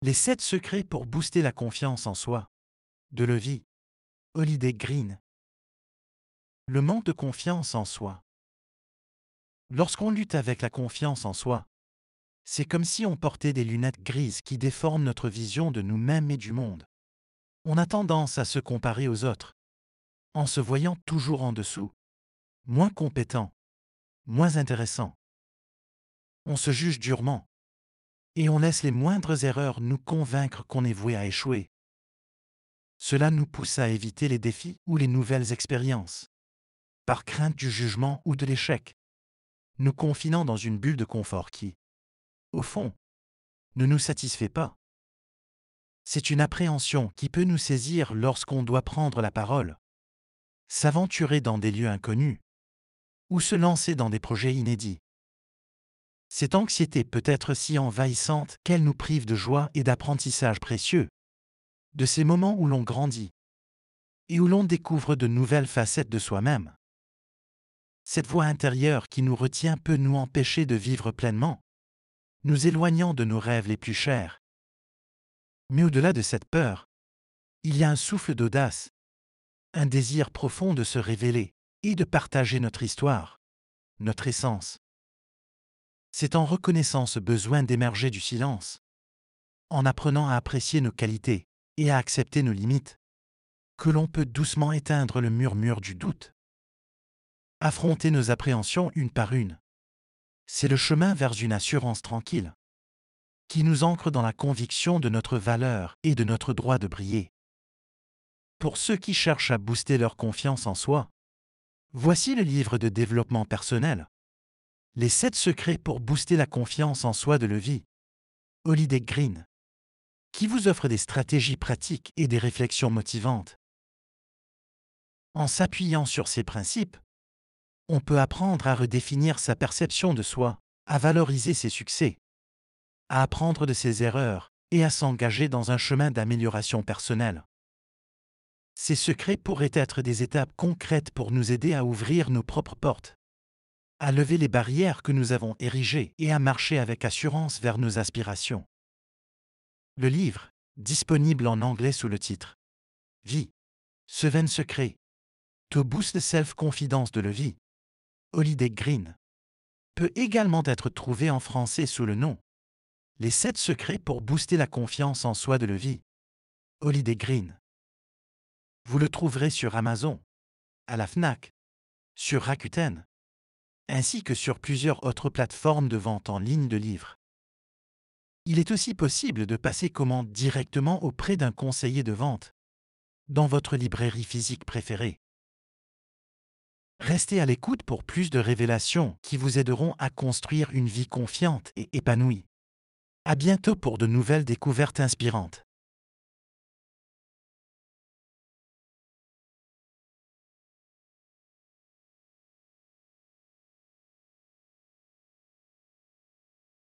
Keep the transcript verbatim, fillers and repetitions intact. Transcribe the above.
Les sept secrets pour booster la confiance en soi. De Levi. Holiday Green. Le manque de confiance en soi. Lorsqu'on lutte avec la confiance en soi, c'est comme si on portait des lunettes grises qui déforment notre vision de nous-mêmes et du monde. On a tendance à se comparer aux autres, en se voyant toujours en dessous, moins compétent, moins intéressant. On se juge durement, et on laisse les moindres erreurs nous convaincre qu'on est voué à échouer. Cela nous pousse à éviter les défis ou les nouvelles expériences, par crainte du jugement ou de l'échec, nous confinant dans une bulle de confort qui, au fond, ne nous satisfait pas. C'est une appréhension qui peut nous saisir lorsqu'on doit prendre la parole, s'aventurer dans des lieux inconnus, ou se lancer dans des projets inédits. Cette anxiété peut être si envahissante qu'elle nous prive de joie et d'apprentissage précieux, de ces moments où l'on grandit et où l'on découvre de nouvelles facettes de soi-même. Cette voix intérieure qui nous retient peut nous empêcher de vivre pleinement, nous éloignant de nos rêves les plus chers. Mais au-delà de cette peur, il y a un souffle d'audace, un désir profond de se révéler et de partager notre histoire, notre essence. C'est en reconnaissant ce besoin d'émerger du silence, en apprenant à apprécier nos qualités et à accepter nos limites, que l'on peut doucement éteindre le murmure du doute. Affronter nos appréhensions une par une. C'est le chemin vers une assurance tranquille, qui nous ancre dans la conviction de notre valeur et de notre droit de briller. Pour ceux qui cherchent à booster leur confiance en soi, voici le livre de développement personnel. Les sept secrets pour booster la confiance en soi de Levi. Holiday Green, qui vous offre des stratégies pratiques et des réflexions motivantes. En s'appuyant sur ces principes, on peut apprendre à redéfinir sa perception de soi, à valoriser ses succès, à apprendre de ses erreurs et à s'engager dans un chemin d'amélioration personnelle. Ces secrets pourraient être des étapes concrètes pour nous aider à ouvrir nos propres portes, à lever les barrières que nous avons érigées et à marcher avec assurance vers nos aspirations. Le livre, disponible en anglais sous le titre « Vie, Seven Secrets, to Boost the Self-Confidence de Levi, Holiday Green », peut également être trouvé en français sous le nom « Les sept secrets pour booster la confiance en soi de Levi, Holiday Green ». Vous le trouverez sur Amazon, à la Fnac, sur Rakuten, ainsi que sur plusieurs autres plateformes de vente en ligne de livres. Il est aussi possible de passer commande directement auprès d'un conseiller de vente, dans votre librairie physique préférée. Restez à l'écoute pour plus de révélations qui vous aideront à construire une vie confiante et épanouie. À bientôt pour de nouvelles découvertes inspirantes.